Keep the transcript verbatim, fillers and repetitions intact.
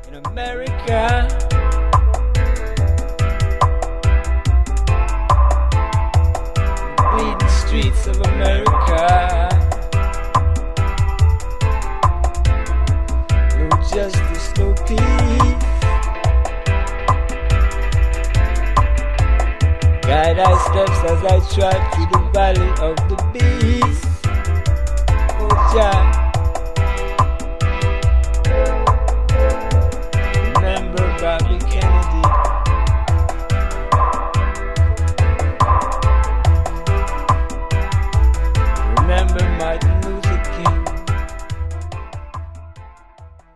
in America. Bleeding streets of America. No justice, no peace. Guide our steps as I trot through the valley of the beast. Oh, Jah.